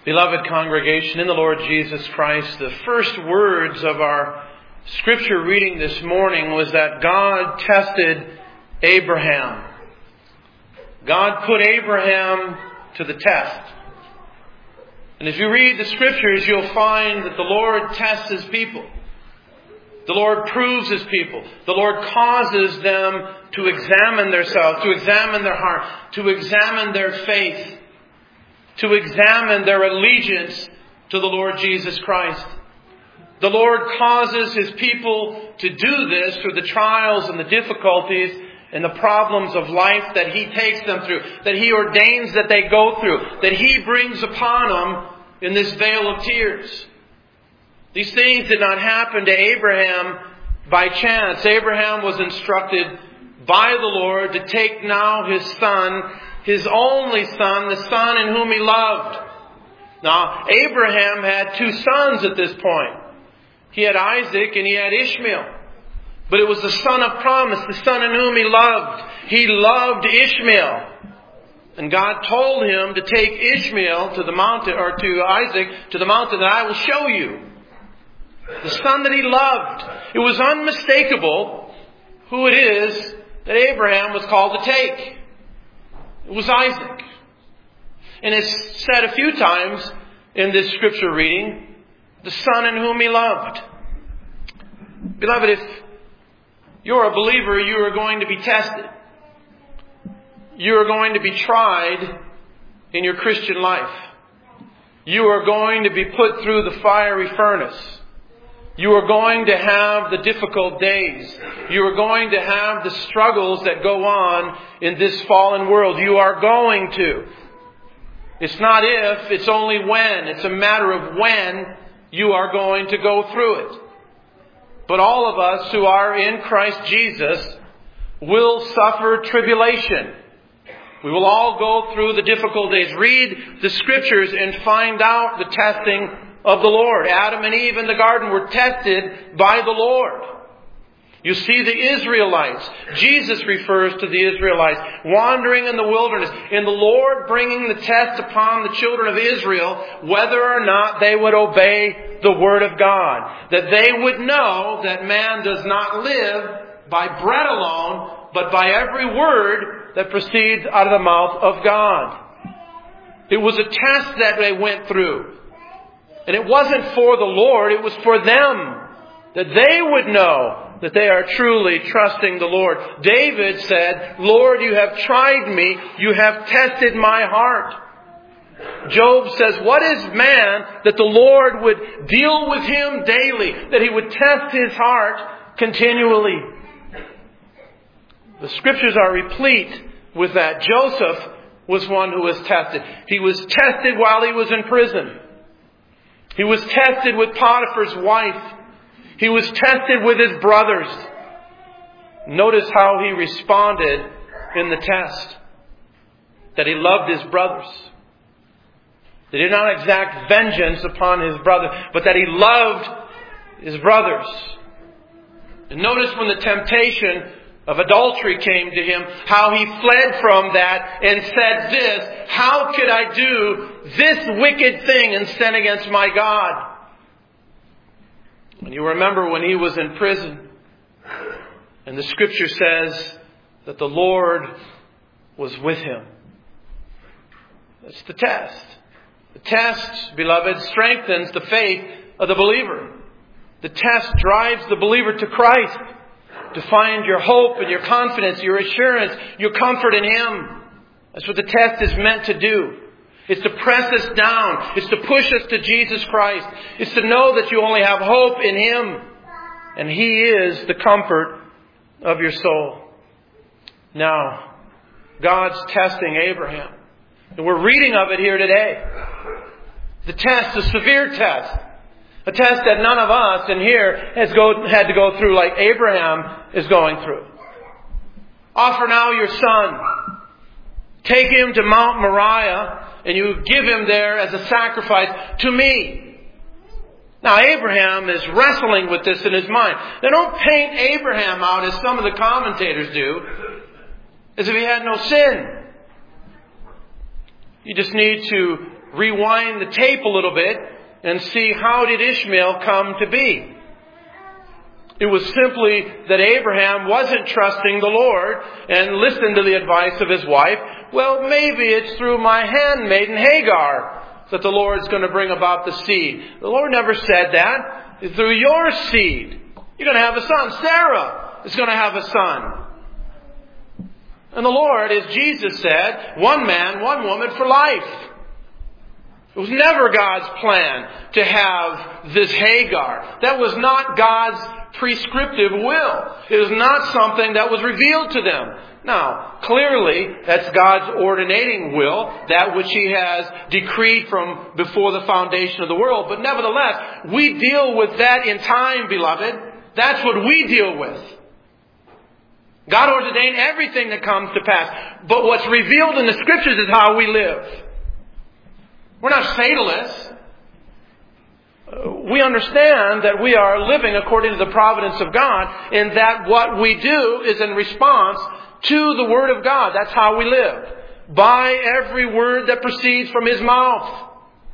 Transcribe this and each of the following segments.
Beloved congregation in the Lord Jesus Christ, the first words of our scripture reading this morning was that God tested Abraham. God put Abraham to the test. And if you read the scriptures, you'll find that the Lord tests His people. The Lord proves His people. The Lord causes them to examine themselves, to examine their heart, to examine their faith, to examine their allegiance to the Lord Jesus Christ. The Lord causes His people to do this through the trials and the difficulties and the problems of life that He takes them through, that He ordains that they go through, that He brings upon them in this vale of tears. These things did not happen to Abraham by chance. Abraham was instructed by the Lord to take now his son, his only son, the son in whom he loved. Now, Abraham had two sons at this point. He had Isaac and he had Ishmael. But it was the son of promise, the son in whom he loved. He loved Ishmael. And God told him to take Ishmael to the mountain, or to Isaac to the mountain that I will show you. The son that he loved. It was unmistakable who it is that Abraham was called to take. It was Isaac. And it's said a few times in this scripture reading, the son in whom he loved. Beloved, if you're a believer, you are going to be tested. You are going to be tried in your Christian life. You are going to be put through the fiery furnace. You are going to have the difficult days. You are going to have the struggles that go on in this fallen world. You are going to. It's not if, it's only when. It's a matter of when you are going to go through it. But all of us who are in Christ Jesus will suffer tribulation. We will all go through the difficult days. Read the scriptures and find out the testing of the Lord. Adam and Eve in the garden were tested by the Lord. You see the Israelites. Jesus refers to the Israelites wandering in the wilderness, and the Lord bringing the test upon the children of Israel whether or not they would obey the Word of God. That they would know that man does not live by bread alone, but by every word that proceeds out of the mouth of God. It was a test that they went through. And it wasn't for the Lord, it was for them. That they would know that they are truly trusting the Lord. David said, Lord, you have tried me. You have tested my heart. Job says, what is man that the Lord would deal with him daily? That He would test his heart continually. The scriptures are replete with that. Joseph was one who was tested. He was tested while he was in prison. He was tested with Potiphar's wife. He was tested with his brothers. Notice how he responded in the test. That he loved his brothers. He did not exact vengeance upon his brother, but that he loved his brothers. And notice when the temptation of adultery came to him, how he fled from that and said this, how could I do this wicked thing and sin against my God? And you remember when he was in prison, and the scripture says that the Lord was with him. That's the test. The test, beloved, strengthens the faith of the believer. The test drives the believer to Christ, to find your hope and your confidence, your assurance, your comfort in Him. That's what the test is meant to do. It's to press us down. It's to push us to Jesus Christ. It's to know that you only have hope in Him. And He is the comfort of your soul. Now, God's testing Abraham. And we're reading of it here today. The test, a severe test. A test that none of us in here had to go through like Abraham is going through. Offer now your son. Take him to Mount Moriah and you give him there as a sacrifice to me. Now Abraham is wrestling with this in his mind. They don't paint Abraham out as some of the commentators do, as if he had no sin. You just need to rewind the tape a little bit and see how did Ishmael come to be. It was simply that Abraham wasn't trusting the Lord and listened to the advice of his wife. Well, maybe it's through my handmaiden Hagar that the Lord's going to bring about the seed. The Lord never said that. It's through your seed. You're going to have a son. Sarah is going to have a son. And the Lord, as Jesus said, one man, one woman for life. It was never God's plan to have this Hagar. That was not God's prescriptive will. It was not something that was revealed to them. Now, clearly, that's God's ordinating will, that which He has decreed from before the foundation of the world. But nevertheless, we deal with that in time, beloved. That's what we deal with. God ordained everything that comes to pass. But what's revealed in the Scriptures is how we live. We're not fatalists. We understand that we are living according to the providence of God, and that what we do is in response to the Word of God. That's how we live. By every word that proceeds from His mouth.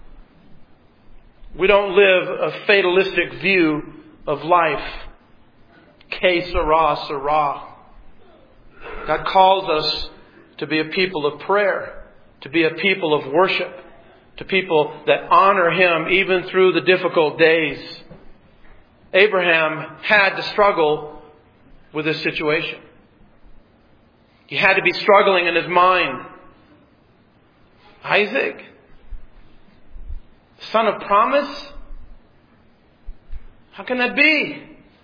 We don't live a fatalistic view of life. Que sera, sera. God calls us to be a people of prayer, to be a people of worship, to people that honor Him even through the difficult days. Abraham had to struggle with this situation. He had to be struggling in his mind. Isaac, son of promise? How can that be?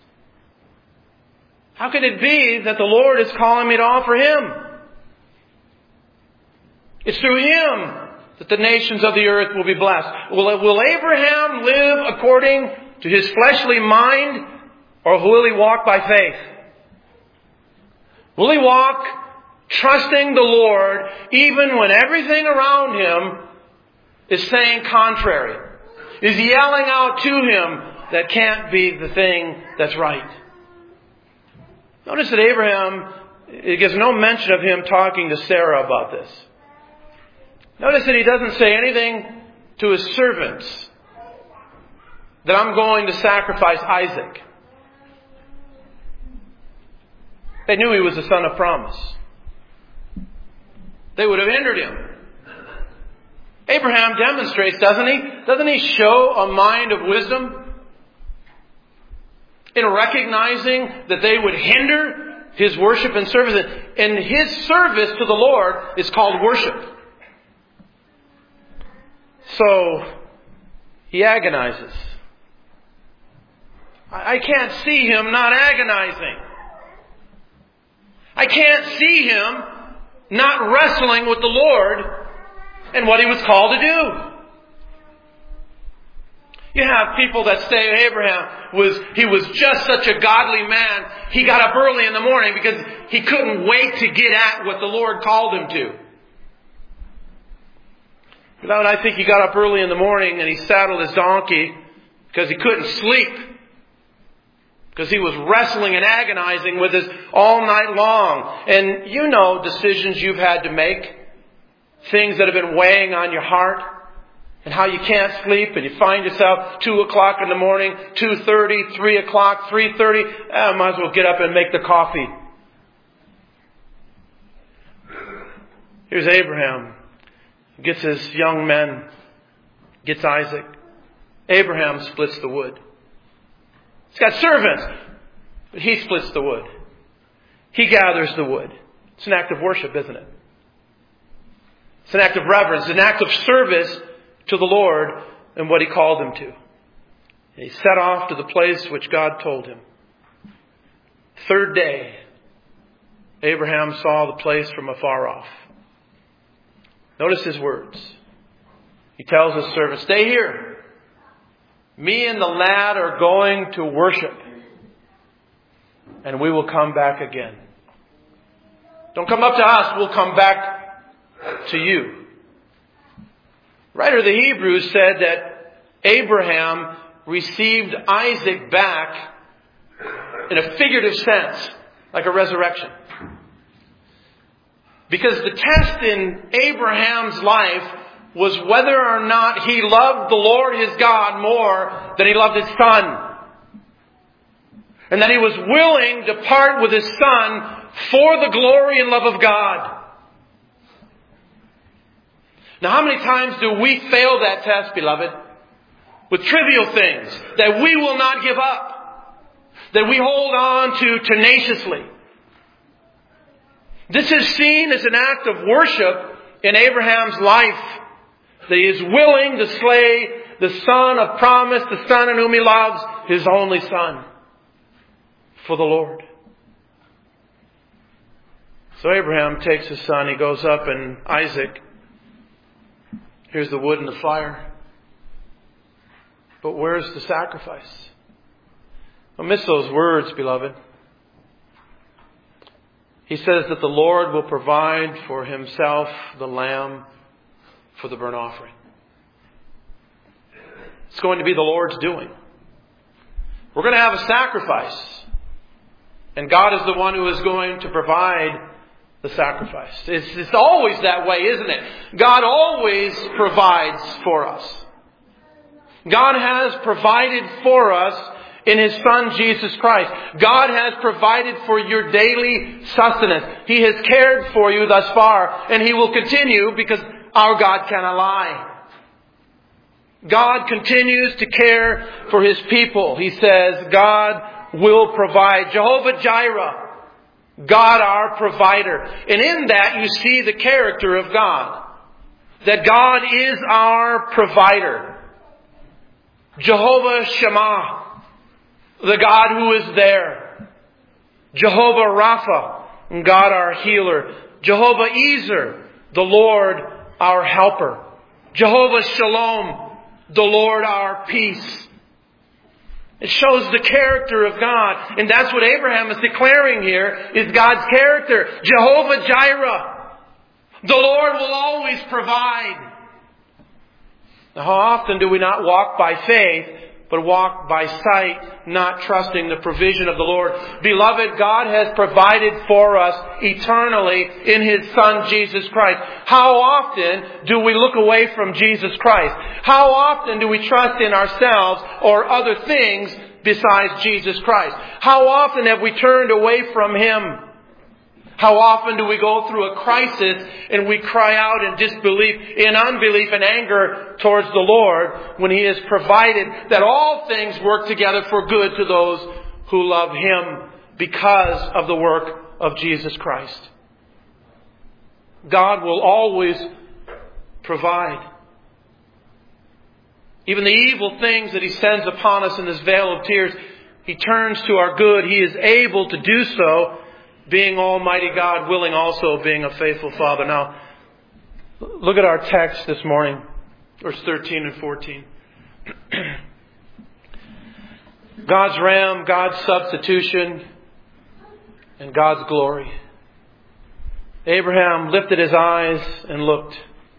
How can it be that the Lord is calling me to offer Him? It's through Him that the nations of the earth will be blessed. Will Abraham live according to his fleshly mind, or will he walk by faith? Will he walk trusting the Lord even when everything around him is saying contrary? Is yelling out to him that can't be the thing that's right? Notice that Abraham, it gives no mention of him talking to Sarah about this. Notice that he doesn't say anything to his servants that I'm going to sacrifice Isaac. They knew he was the son of promise. They would have hindered him. Abraham demonstrates, doesn't he? Doesn't he show a mind of wisdom in recognizing that they would hinder his worship and service? And his service to the Lord is called worship. So, he agonizes. I can't see him not agonizing. I can't see him not wrestling with the Lord and what he was called to do. You have people that say Abraham was just such a godly man. He got up early in the morning because he couldn't wait to get at what the Lord called him to. Beloved, I think he got up early in the morning and he saddled his donkey because he couldn't sleep. Because he was wrestling and agonizing with this all night long. And you know decisions you've had to make. Things that have been weighing on your heart. And how you can't sleep and you find yourself 2 o'clock in the morning, 2:30, 3 o'clock, 3:30. I might as well get up and make the coffee. Here's Abraham. Gets his young men. Gets Isaac. Abraham splits the wood. He's got servants. But he splits the wood. He gathers the wood. It's an act of worship, isn't it? It's an act of reverence. An act of service to the Lord and what He called him to. And he set off to the place which God told him. Third day, Abraham saw the place from afar off. Notice his words. He tells his servant, stay here. Me and the lad are going to worship. And we will come back again. Don't come up to us. We'll come back to you. Writer of the Hebrews said that Abraham received Isaac back in a figurative sense, like a resurrection. Because the test in Abraham's life was whether or not he loved the Lord his God more than he loved his son. And that he was willing to part with his son for the glory and love of God. Now, how many times do we fail that test, beloved? With trivial things that we will not give up, that we hold on to tenaciously. This is seen as an act of worship in Abraham's life, that he is willing to slay the son of promise, the son in whom he loves, his only son, for the Lord. So Abraham takes his son, he goes up, and Isaac, here's the wood and the fire. But where's the sacrifice? Don't miss those words, beloved. He says that the Lord will provide for himself the lamb for the burnt offering. It's going to be the Lord's doing. We're going to have a sacrifice. And God is the one who is going to provide the sacrifice. It's always that way, isn't it? God always provides for us. God has provided for us in His Son, Jesus Christ. God has provided for your daily sustenance. He has cared for you thus far, and He will continue, because our God cannot lie. God continues to care for His people. He says, God will provide. Jehovah Jireh, God our provider. And in that you see the character of God. That God is our provider. Jehovah Shammah, the God who is there. Jehovah Rapha, God our healer. Jehovah Ezer, the Lord our helper. Jehovah Shalom, the Lord our peace. It shows the character of God. And that's what Abraham is declaring here, is God's character. Jehovah Jireh, the Lord will always provide. Now, how often do we not walk by faith, but walk by sight, not trusting the provision of the Lord? Beloved, God has provided for us eternally in His Son, Jesus Christ. How often do we look away from Jesus Christ? How often do we trust in ourselves or other things besides Jesus Christ? How often have we turned away from Him? How often do we go through a crisis and we cry out in disbelief, in unbelief and anger towards the Lord, when He has provided that all things work together for good to those who love Him because of the work of Jesus Christ? God will always provide. Even the evil things that He sends upon us in this vale of tears, He turns to our good. He is able to do so, being Almighty God, willing also, being a faithful Father. Now, look at our text this morning, verse 13 and 14. God's ram, God's substitution, and God's glory. Abraham lifted his eyes and looked.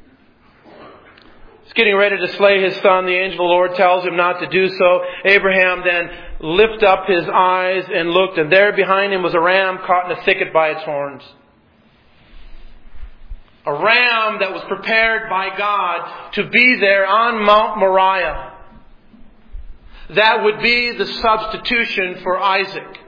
He's getting ready to slay his son. The angel of the Lord tells him not to do so. Abraham then lifted up his eyes and looked, and there behind him was a ram caught in a thicket by its horns. A ram that was prepared by God to be there on Mount Moriah. That would be the substitution for Isaac.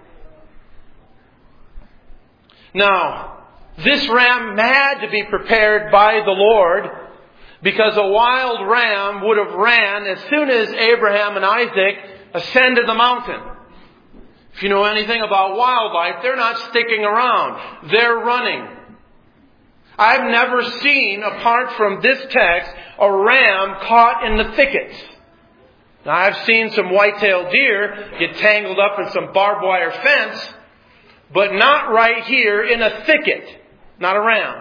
Now, this ram had to be prepared by the Lord, because a wild ram would have ran as soon as Abraham and Isaac ascended the mountain. If you know anything about wildlife, they're not sticking around. They're running. I've never seen, apart from this text, a ram caught in the thickets. Now, I've seen some white-tailed deer get tangled up in some barbed wire fence, but not right here in a thicket. Not a ram.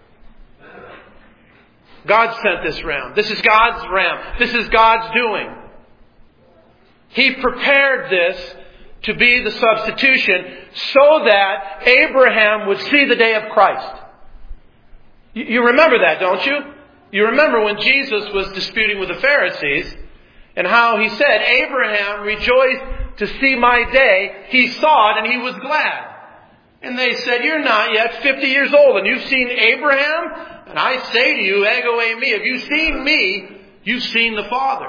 God sent this ram. This is God's ram. This is God's doing. He prepared this to be the substitution so that Abraham would see the day of Christ. You remember that, don't you? You remember when Jesus was disputing with the Pharisees and how He said, Abraham rejoiced to see my day. He saw it and he was glad. And they said, you're not yet 50 years old, and you've seen Abraham? And I say to you, ego eimi, if you've seen me, you've seen the Father.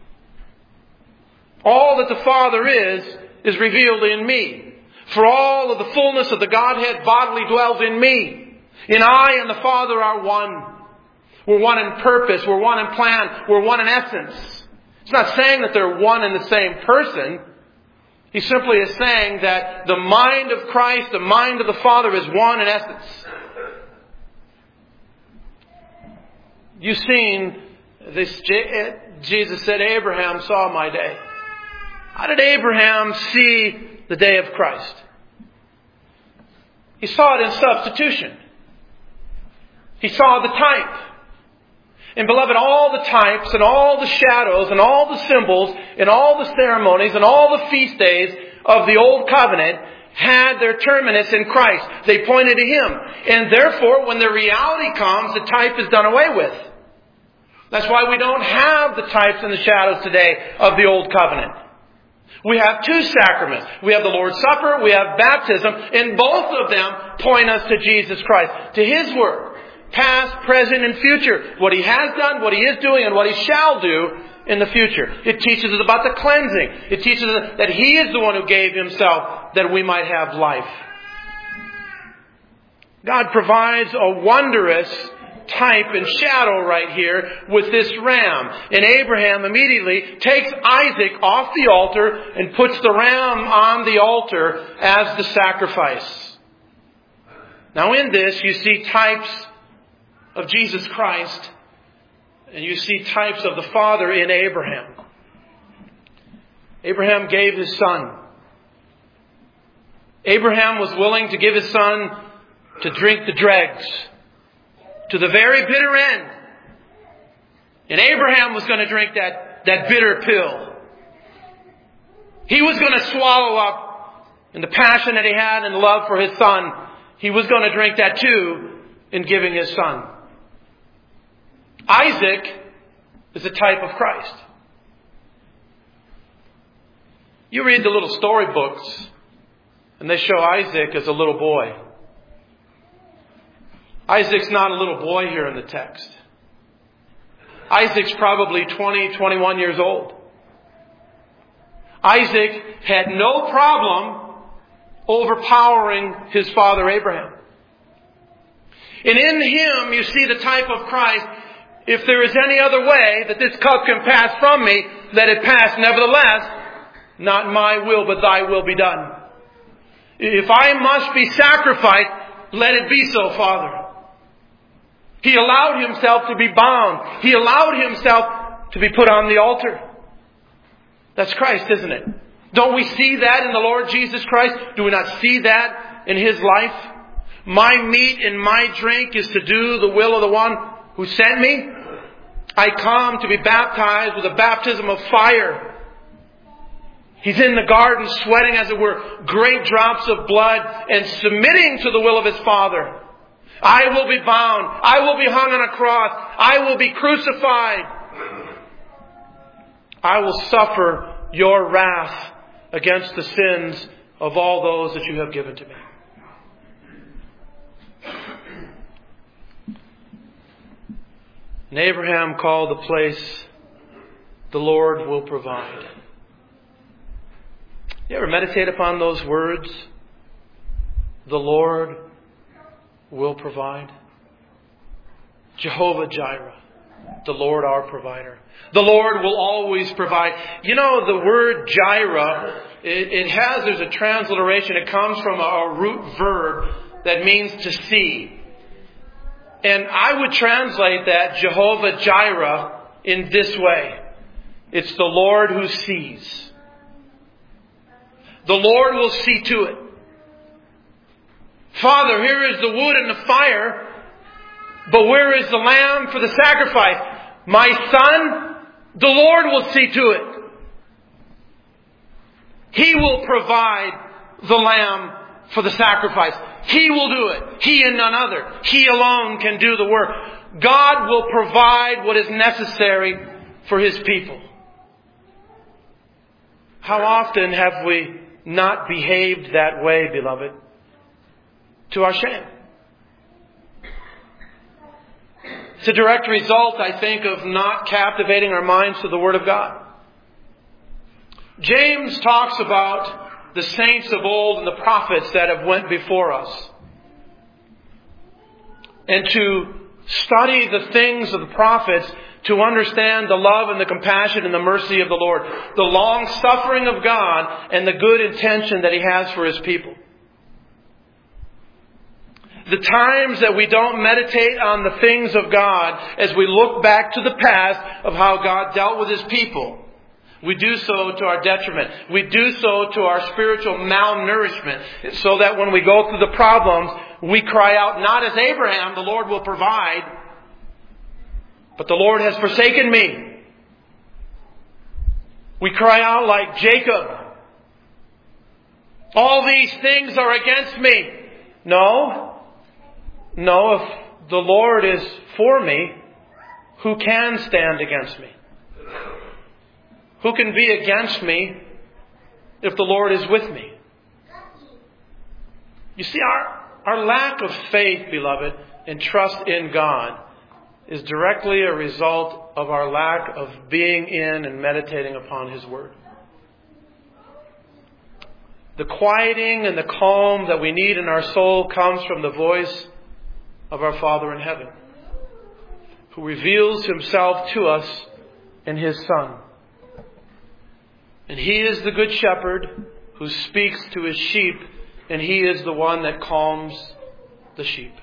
All that the Father is revealed in me. For all of the fullness of the Godhead bodily dwells in me. And I and the Father are one. We're one in purpose. We're one in plan. We're one in essence. It's not saying that they're one in the same person. He simply is saying that the mind of Christ, the mind of the Father is one in essence. You've seen this. Jesus said, Abraham saw my day. How did Abraham see the day of Christ? He saw it in substitution. He saw the type. And beloved, all the types and all the shadows and all the symbols and all the ceremonies and all the feast days of the Old Covenant had their terminus in Christ. They pointed to Him. And therefore, when the reality comes, the type is done away with. That's why we don't have the types and the shadows today of the Old Covenant. We have two sacraments. We have the Lord's Supper, we have baptism, and both of them point us to Jesus Christ, to His work. Past, present, and future. What He has done, what He is doing, and what He shall do in the future. It teaches us about the cleansing. It teaches us that He is the one who gave Himself that we might have life. God provides a wondrous type and shadow right here with this ram. And Abraham immediately takes Isaac off the altar and puts the ram on the altar as the sacrifice. Now in this you see types of Jesus Christ, and you see types of the Father in Abraham. Abraham gave his son. Abraham was willing to give his son to drink the dregs to the very bitter end. And Abraham was going to drink that bitter pill. He was going to swallow up in the passion that he had and love for his son. He was going to drink that too in giving his son. Isaac is a type of Christ. You read the little storybooks, and they show Isaac as a little boy. Isaac's not a little boy here in the text. Isaac's probably 20, 21 years old. Isaac had no problem overpowering his father Abraham. And in him you see the type of Christ. If there is any other way that this cup can pass from me, let it pass nevertheless. Not my will, but thy will be done. If I must be sacrificed, let it be so, Father. He allowed himself to be bound. He allowed himself to be put on the altar. That's Christ, isn't it? Don't we see that in the Lord Jesus Christ? Do we not see that in His life? My meat and my drink is to do the will of the one who sent me. I come to be baptized with a baptism of fire. He's in the garden sweating, as it were, great drops of blood and submitting to the will of His Father. I will be bound. I will be hung on a cross. I will be crucified. I will suffer your wrath against the sins of all those that you have given to me. And Abraham called the place, the Lord will provide. You ever meditate upon those words? The Lord will provide. Jehovah Jireh, the Lord our provider. The Lord will always provide. You know, the word Jireh, there's a transliteration. It comes from a root verb that means to see. And I would translate that, Jehovah Jireh, in this way. It's the Lord who sees. The Lord will see to it. Father, here is the wood and the fire, but where is the lamb for the sacrifice? My son, the Lord will see to it. He will provide the lamb for the sacrifice. He will do it. He and none other. He alone can do the work. God will provide what is necessary for His people. How often have we not behaved that way, beloved? to our shame. It's a direct result, I think, of not captivating our minds to the Word of God. James talks about the saints of old and the prophets that have went before us. And to study the things of the prophets to understand the love and the compassion and the mercy of the Lord, the long suffering of God and the good intention that He has for His people. The times that we don't meditate on the things of God as we look back to the past of how God dealt with His people, we do so to our detriment. We do so to our spiritual malnourishment, so that when we go through the problems, we cry out, not as Abraham, the Lord will provide, but the Lord has forsaken me. We cry out like Jacob, all these things are against me. No, if the Lord is for me, who can stand against me? Who can be against me if the Lord is with me? You see, our lack of faith, beloved, and trust in God is directly a result of our lack of being in and meditating upon His Word. The quieting and the calm that we need in our soul comes from the voice of our Father in heaven, who reveals Himself to us in His Son. And He is the Good Shepherd who speaks to His sheep, and He is the one that calms the sheep.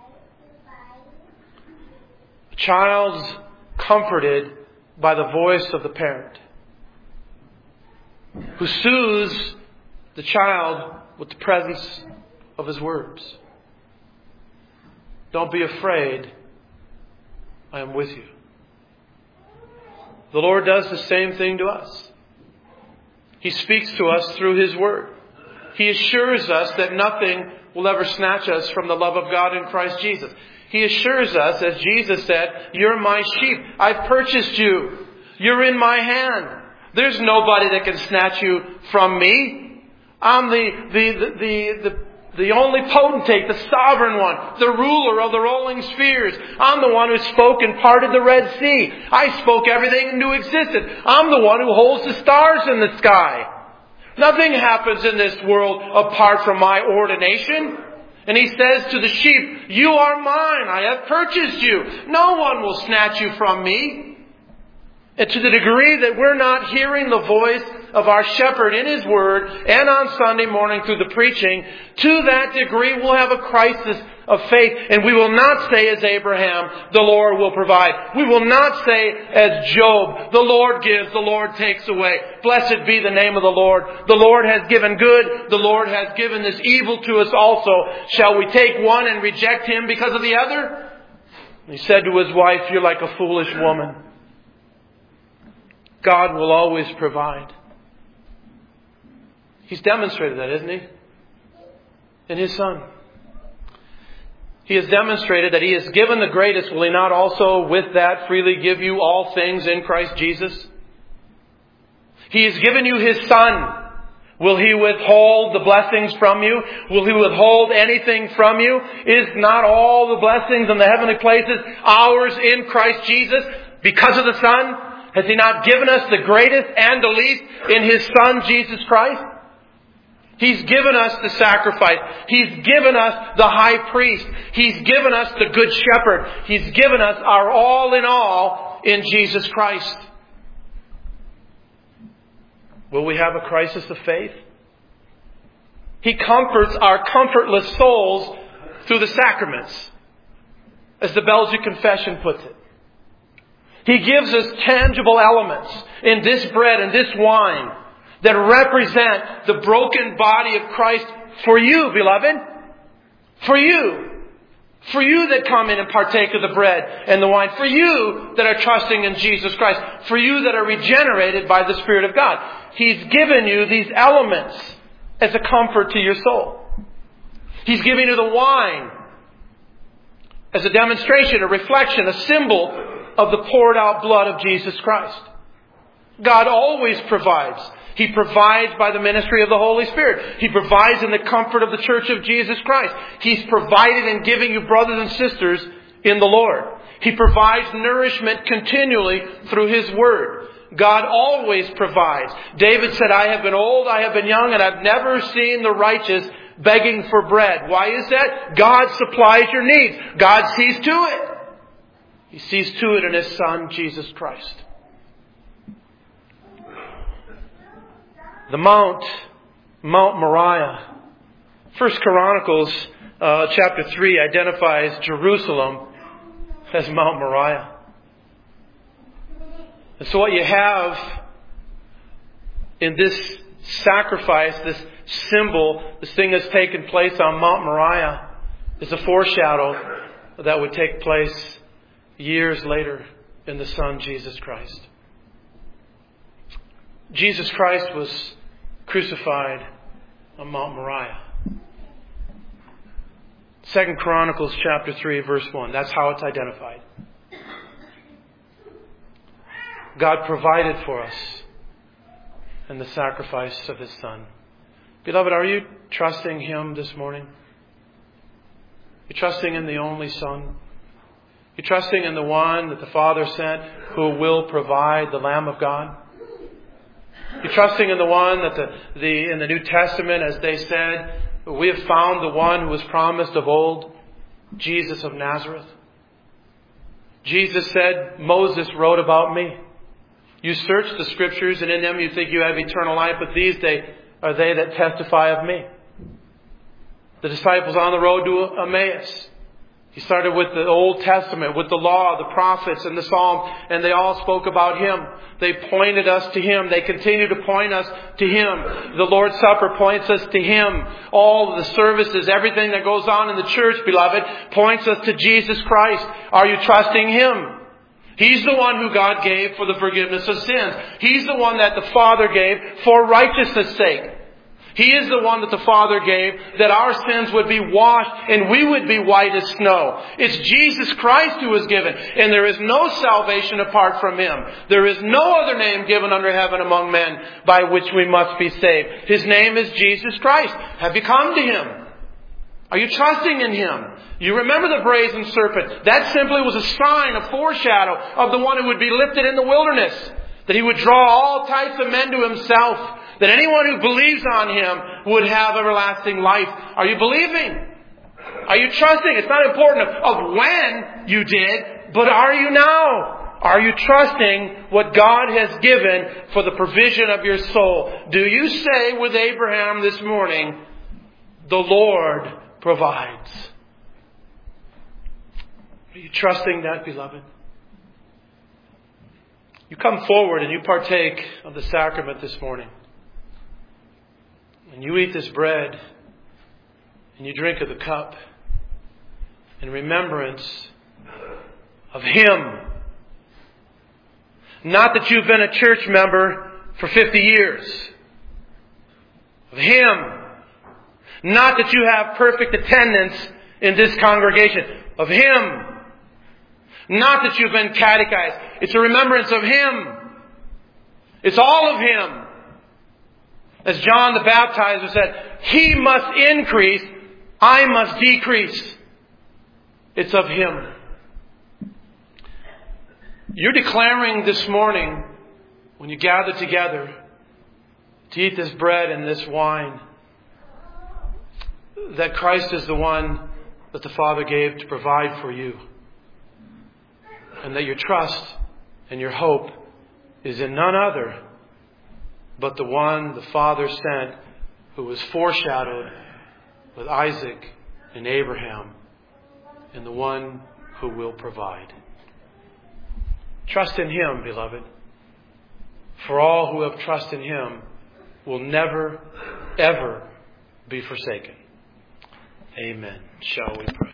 A child's comforted by the voice of the parent, who soothes the child with the presence of his words. Don't be afraid, I am with you. The Lord does the same thing to us. He speaks to us through His Word. He assures us that nothing will ever snatch us from the love of God in Christ Jesus. He assures us, as Jesus said, you're my sheep. I've purchased you. You're in my hand. There's nobody that can snatch you from me. I'm the only potentate, the sovereign one, the ruler of the rolling spheres. I'm the one who spoke and parted the Red Sea. I spoke everything into existence. I'm the one who holds the stars in the sky. Nothing happens in this world apart from my ordination. And He says to the sheep, you are mine. I have purchased you. No one will snatch you from me. And to the degree that we're not hearing the voice of our shepherd in His Word and on Sunday morning through the preaching, to that degree we'll have a crisis of faith. And we will not say as Abraham, the Lord will provide. We will not say as Job, the Lord gives, the Lord takes away. Blessed be the name of the Lord. The Lord has given good. The Lord has given this evil to us also. Shall we take one and reject him because of the other? He said to his wife, you're like a foolish woman. God will always provide. He's demonstrated that, isn't He? In His Son. He has demonstrated that He has given the greatest. Will He not also with that freely give you all things in Christ Jesus? He has given you His Son. Will He withhold the blessings from you? Will He withhold anything from you? Is not all the blessings in the heavenly places ours in Christ Jesus because of the Son? Has He not given us the greatest and the least in His Son, Jesus Christ? He's given us the sacrifice. He's given us the high priest. He's given us the good shepherd. He's given us our all in all in Jesus Christ. Will we have a crisis of faith? He comforts our comfortless souls through the sacraments, as the Belgic Confession puts it. He gives us tangible elements in this bread and this wine that represent the broken body of Christ for you, beloved. For you. For you that come in and partake of the bread and the wine. For you that are trusting in Jesus Christ. For you that are regenerated by the Spirit of God. He's given you these elements as a comfort to your soul. He's given you the wine as a demonstration, a reflection, a symbol of the poured out blood of Jesus Christ. God always provides. He provides by the ministry of the Holy Spirit. He provides in the comfort of the church of Jesus Christ. He's provided in giving you brothers and sisters in the Lord. He provides nourishment continually through His Word. God always provides. David said, I have been old, I have been young, and I've never seen the righteous begging for bread. Why is that? God supplies your needs. God sees to it. He sees to it in His Son, Jesus Christ. The Mount Moriah. 1 Chronicles chapter 3 identifies Jerusalem as Mount Moriah. And so what you have in this sacrifice, this symbol, this thing that's taken place on Mount Moriah, is a foreshadow that would take place years later in the Son, Jesus Christ. Jesus Christ was crucified on Mount Moriah. 2 Chronicles chapter 3 verse 1. That's how it's identified. God provided for us in the sacrifice of His Son. Beloved, are you trusting Him this morning? You're trusting in the only Son? You're trusting in the one that the Father sent who will provide, the Lamb of God? You're trusting in the one that in the New Testament, as they said, we have found the one who was promised of old, Jesus of Nazareth. Jesus said, Moses wrote about me. You search the Scriptures, and in them you think you have eternal life, but these are they that testify of me. The disciples on the road to Emmaus. He started with the Old Testament, with the law, the prophets, and the Psalms, and they all spoke about Him. They pointed us to Him. They continue to point us to Him. The Lord's Supper points us to Him. All of the services, everything that goes on in the church, beloved, points us to Jesus Christ. Are you trusting Him? He's the one who God gave for the forgiveness of sins. He's the one that the Father gave for righteousness' sake. He is the one that the Father gave that our sins would be washed and we would be white as snow. It's Jesus Christ who is given. And there is no salvation apart from Him. There is no other name given under heaven among men by which we must be saved. His name is Jesus Christ. Have you come to Him? Are you trusting in Him? You remember the brazen serpent. That simply was a sign, a foreshadow of the one who would be lifted in the wilderness. That He would draw all types of men to Himself. That anyone who believes on Him would have everlasting life. Are you believing? Are you trusting? It's not important of when you did, but are you now? Are you trusting what God has given for the provision of your soul? Do you say with Abraham this morning, the Lord provides? Are you trusting that, beloved? You come forward and you partake of the sacrament this morning. And you eat this bread and you drink of the cup in remembrance of Him. Not that you've been a church member for 50 years. Of Him. Not that you have perfect attendance in this congregation. Of Him. Not that you've been catechized. It's a remembrance of Him. It's all of Him. As John the Baptizer said, He must increase, I must decrease. It's of Him. You're declaring this morning, when you gather together to eat this bread and this wine, that Christ is the one that the Father gave to provide for you. And that your trust and your hope is in none other but the one the Father sent, who was foreshadowed with Isaac and Abraham, and the one who will provide. Trust in Him, beloved. For all who have trust in Him will never, ever be forsaken. Amen. Shall we pray?